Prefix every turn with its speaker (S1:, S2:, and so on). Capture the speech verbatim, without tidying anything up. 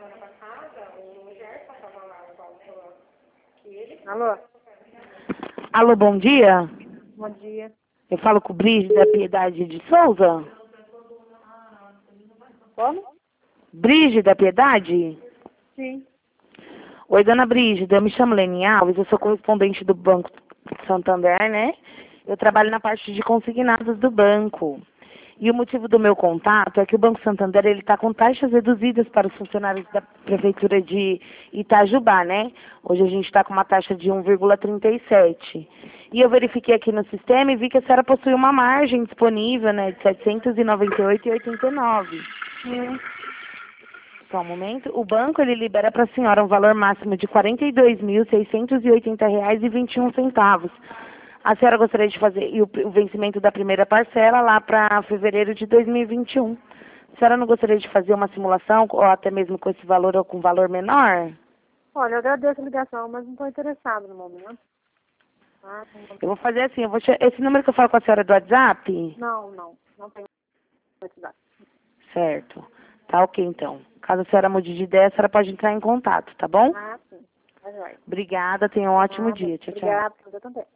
S1: Alô?
S2: Alô, bom dia.
S1: Bom dia.
S2: Eu falo com o Brígida Piedade de Souza.
S1: Como?
S2: Brígida Piedade?
S1: Sim.
S2: Oi, dona Brígida, eu me chamo Leni Alves, eu sou correspondente do Banco Santander, né? Eu trabalho na parte de consignados do banco. E o motivo do meu contato é que o Banco Santander ele está com taxas reduzidas para os funcionários da Prefeitura de Itajubá, né? Hoje a gente está com uma taxa de um vírgula trinta e sete. E eu verifiquei aqui no sistema e vi que a senhora possui uma margem disponível, né, de setecentos e noventa e oito reais e oitenta e nove centavos.
S1: Hum.
S2: Só um momento. O banco ele libera para a senhora um valor máximo de quarenta e dois mil, seiscentos e oitenta reais e vinte e um centavos. A senhora gostaria de fazer e o, o vencimento da primeira parcela lá para fevereiro de dois mil e vinte e um. A senhora não gostaria de fazer uma simulação, ou até mesmo com esse valor ou com valor menor?
S1: Olha, eu agradeço a ligação, mas não estou interessado no momento. Ah,
S2: Eu vou fazer assim, eu vou che- esse número que eu falo com a senhora é do WhatsApp?
S1: não, não. Não tenho necessidade.
S2: Certo. Tá ok, então. Caso a senhora mude de ideia, a senhora pode entrar em contato, tá bom?
S1: Ah, sim. Tá joia.
S2: Obrigada, tenha um ótimo
S1: Nada.
S2: dia. Tchau, tchau.
S1: Obrigada, eu também.